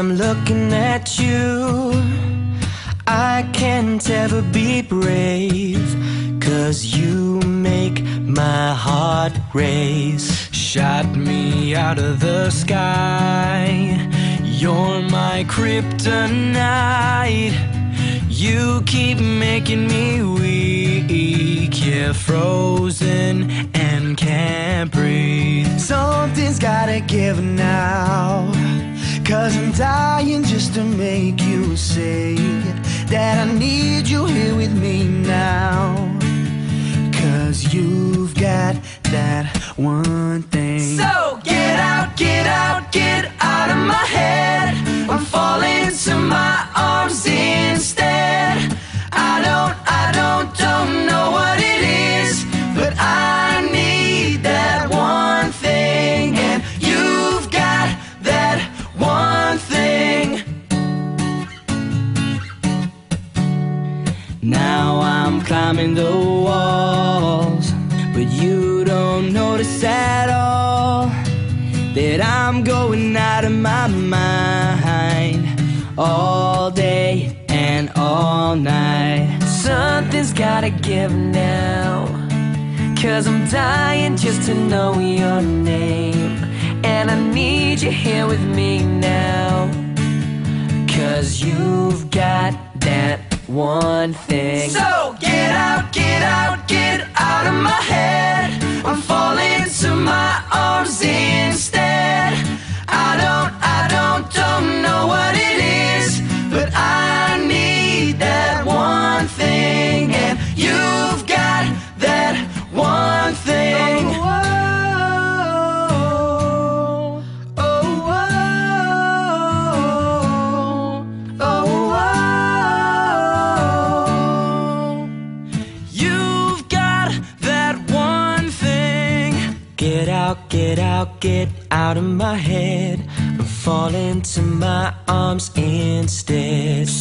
I'm looking at you, I can't ever be brave, 'cause you make my heart race. Shot me out of the sky, you're my kryptonite. You keep making me weak, yeah, frozen and can't breathe. Something's gotta give now, 'cause I'm dying just to make you say that I need you here with me now. 'Cause you've got that one thing. So get out, get out, get out of my head. I'm falling to my arms instead. I don't know what it is, but I need that one thing. And you've got that one thing. Now I'm climbing the walls, but you don't notice at all that I'm going out of my mind all day and all night. Something's gotta give now, 'cause I'm dying just to know your name. And I need you here with me now, 'cause you've got that one thing. So get out, get out, get out of my head. I'm falling to my arms instead. I don't know what it is, but I need that one thing. And you've got that one thing. Get out, get out of my head. I'm falling to my arms instead.